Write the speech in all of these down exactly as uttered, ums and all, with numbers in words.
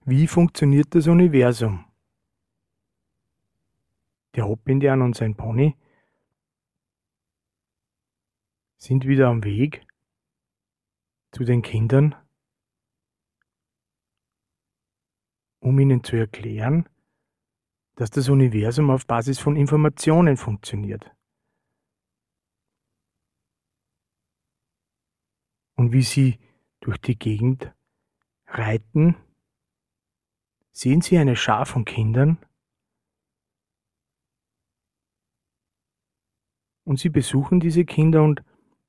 Wie funktioniert das Universum? Der Hop-Indianer und sein Pony sind wieder am Weg zu den Kindern, um ihnen zu erklären, dass das Universum auf Basis von Informationen funktioniert. Und wie sie durch die Gegend reiten, sehen sie eine Schar von Kindern und sie besuchen diese Kinder und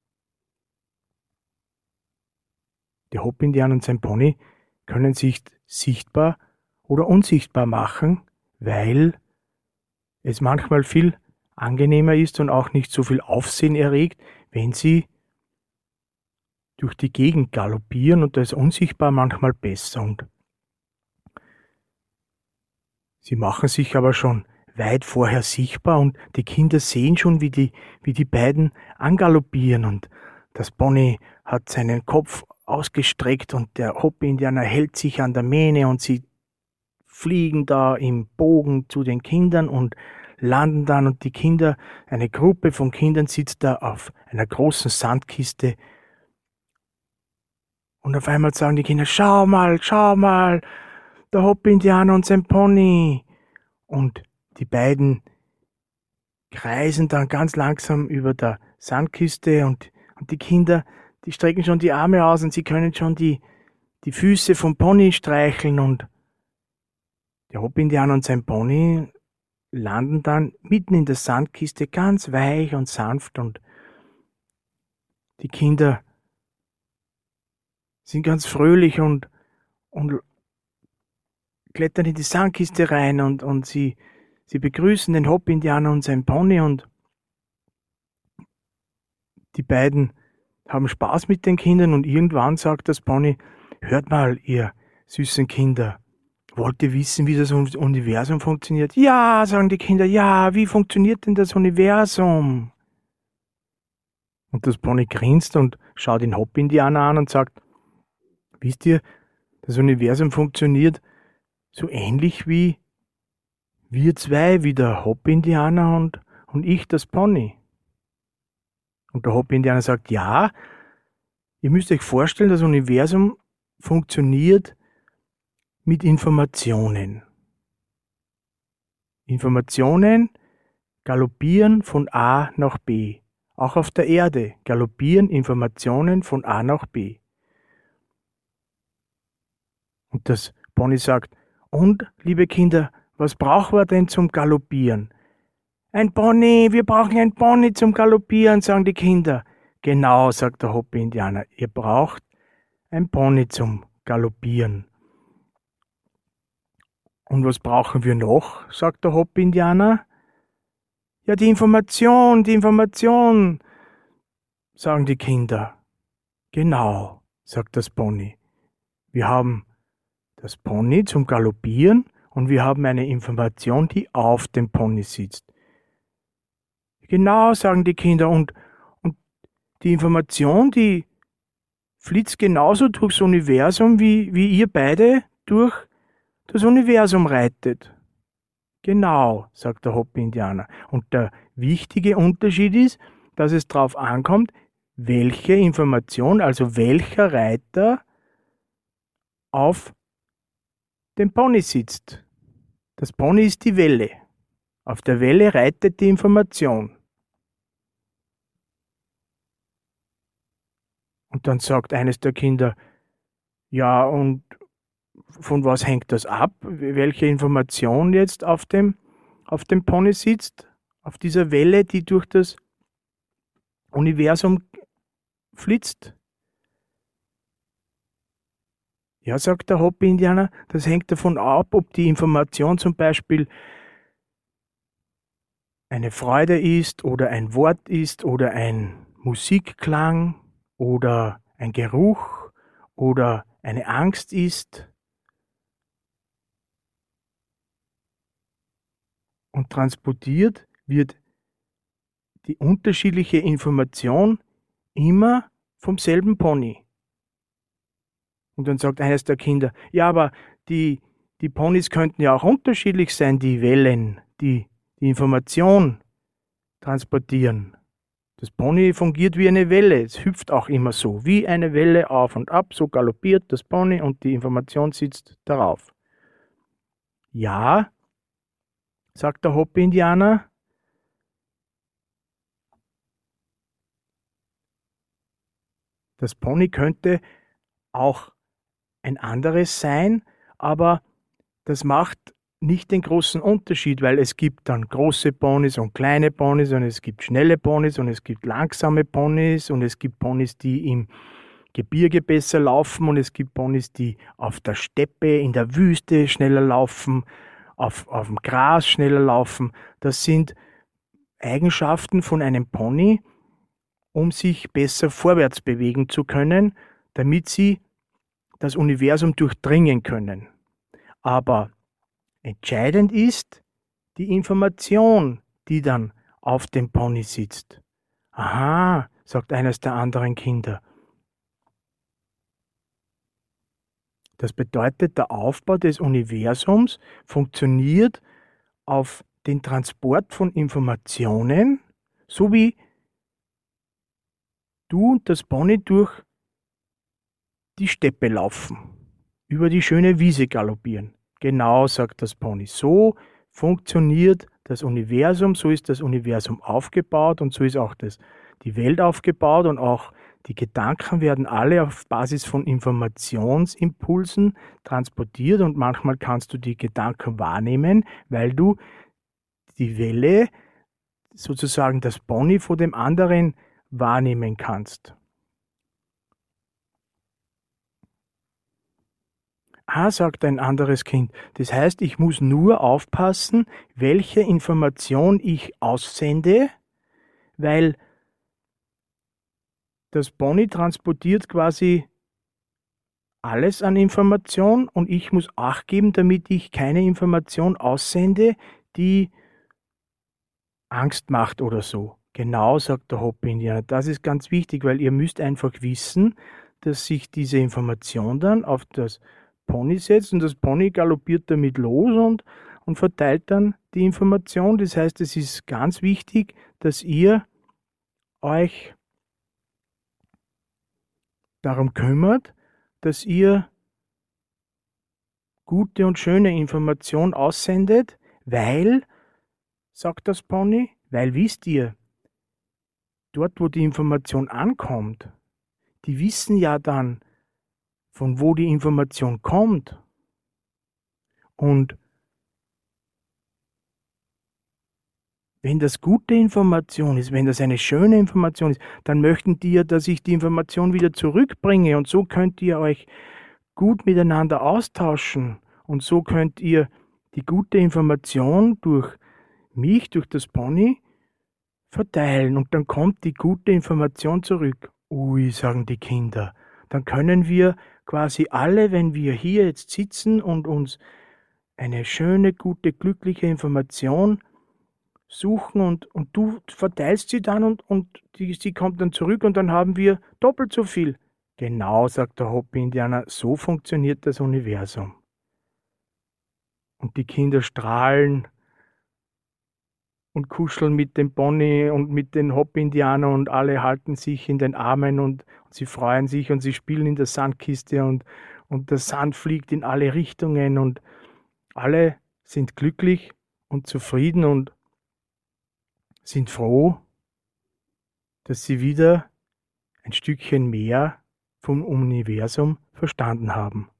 der Hop-Indianer und sein Pony können sich sichtbar oder unsichtbar machen, weil es manchmal viel angenehmer ist und auch nicht so viel Aufsehen erregt, wenn sie durch die Gegend galoppieren, und da ist unsichtbar manchmal besser. Und sie machen sich aber schon weit vorher sichtbar und die Kinder sehen schon, wie die, wie die beiden angaloppieren, und das Pony hat seinen Kopf ausgestreckt und der Hop-Indianer hält sich an der Mähne und sie fliegen da im Bogen zu den Kindern und landen dann, und die Kinder, eine Gruppe von Kindern sitzt da auf einer großen Sandkiste und auf einmal sagen die Kinder, schau mal, schau mal, der Hop-Indianer und sein Pony. Und die beiden kreisen dann ganz langsam über der Sandkiste und, und die Kinder, die strecken schon die Arme aus und sie können schon die, die Füße vom Pony streicheln, und der Hop-Indianer und sein Pony landen dann mitten in der Sandkiste ganz weich und sanft, und die Kinder sind ganz fröhlich und, und klettern in die Sandkiste rein und, und sie, sie begrüßen den Hop-Indianer und sein Pony, und die beiden haben Spaß mit den Kindern, und irgendwann sagt das Pony, hört mal, ihr süßen Kinder, wollt ihr wissen, wie das Universum funktioniert? Ja, sagen die Kinder, ja, wie funktioniert denn das Universum? Und das Pony grinst und schaut den Hop-Indianer an und sagt, wisst ihr, das Universum funktioniert so ähnlich wie wir zwei, wie der Hop-Indianer und, und ich, das Pony. Und der Hop-Indianer sagt, ja, ihr müsst euch vorstellen, das Universum funktioniert mit Informationen. Informationen galoppieren von A nach B. Auch auf der Erde galoppieren Informationen von A nach B. Und das Pony sagt, und, liebe Kinder, was brauchen wir denn zum Galoppieren? Ein Pony, wir brauchen ein Pony zum Galoppieren, sagen die Kinder. Genau, sagt der Hop-Indianer, ihr braucht ein Pony zum Galoppieren. Und was brauchen wir noch, sagt der Hop-Indianer. Ja, die Information, die Information, sagen die Kinder. Genau, sagt das Pony. Wir haben das Pony zum Galoppieren und wir haben eine Information, die auf dem Pony sitzt. Genau, sagen die Kinder, und, und die Information, die flitzt genauso durchs Universum, wie, wie ihr beide durch das Universum reitet. Genau, sagt der Hop-Indianer. Und der wichtige Unterschied ist, dass es darauf ankommt, welche Information, also welcher Reiter auf dem Pony sitzt. Das Pony ist die Welle. Auf der Welle reitet die Information. Und dann sagt eines der Kinder, ja, und von was hängt das ab? Welche Information jetzt auf dem, auf dem Pony sitzt? Auf dieser Welle, die durch das Universum flitzt? Ja, sagt der Hop-Indianer, das hängt davon ab, ob die Information zum Beispiel eine Freude ist oder ein Wort ist oder ein Musikklang oder ein Geruch oder eine Angst ist. Und transportiert wird die unterschiedliche Information immer vom selben Pony. Und dann sagt eines der Kinder, ja, aber die die Ponys könnten ja auch unterschiedlich sein, die Wellen, die die Information transportieren. Das Pony fungiert wie eine Welle, es hüpft auch immer so, wie eine Welle auf und ab, so galoppiert das Pony und die Information sitzt darauf. Ja, sagt der Hopi-Indianer, das Pony könnte auch ein anderes sein, aber das macht nicht den großen Unterschied, weil es gibt dann große Ponys und kleine Ponys und es gibt schnelle Ponys und es gibt langsame Ponys und es gibt Ponys, die im Gebirge besser laufen und es gibt Ponys, die auf der Steppe, in der Wüste schneller laufen, auf, auf dem Gras schneller laufen. Das sind Eigenschaften von einem Pony, um sich besser vorwärts bewegen zu können, damit sie das Universum durchdringen können. Aber entscheidend ist die Information, die dann auf dem Pony sitzt. Aha, sagt eines der anderen Kinder. Das bedeutet, der Aufbau des Universums funktioniert auf den Transport von Informationen, so wie du und das Pony durch die Steppe laufen, über die schöne Wiese galoppieren. Genau, sagt das Pony. So funktioniert das Universum, so ist das Universum aufgebaut und so ist auch das, die Welt aufgebaut und auch die Gedanken werden alle auf Basis von Informationsimpulsen transportiert und manchmal kannst du die Gedanken wahrnehmen, weil du die Welle, sozusagen das Pony vor dem anderen wahrnehmen kannst. Ah, sagt ein anderes Kind, das heißt, ich muss nur aufpassen, welche Information ich aussende, weil das Pony transportiert quasi alles an Information und ich muss Acht geben, damit ich keine Information aussende, die Angst macht oder so. Genau, sagt der Hopi-Indianer. Das ist ganz wichtig, weil ihr müsst einfach wissen, dass sich diese Information dann auf das Pony setzt und das Pony galoppiert damit los und, und verteilt dann die Information. Das heißt, es ist ganz wichtig, dass ihr euch darum kümmert, dass ihr gute und schöne Information aussendet, weil, sagt das Pony, weil wisst ihr, dort wo die Information ankommt, die wissen ja dann, von wo die Information kommt. Und wenn das gute Information ist, wenn das eine schöne Information ist, dann möchten die ja, dass ich die Information wieder zurückbringe und so könnt ihr euch gut miteinander austauschen und so könnt ihr die gute Information durch mich, durch das Pony verteilen und dann kommt die gute Information zurück. Ui, sagen die Kinder, dann können wir quasi alle, wenn wir hier jetzt sitzen und uns eine schöne, gute, glückliche Information suchen und, und du verteilst sie dann und, und die, sie kommt dann zurück und dann haben wir doppelt so viel. Genau, sagt der Hopi-Indianer, so funktioniert das Universum. Und die Kinder strahlen und kuscheln mit dem Pony und mit den Hopi-Indianern und alle halten sich in den Armen und, und sie freuen sich und sie spielen in der Sandkiste und, und der Sand fliegt in alle Richtungen und alle sind glücklich und zufrieden und sind froh, dass sie wieder ein Stückchen mehr vom Universum verstanden haben.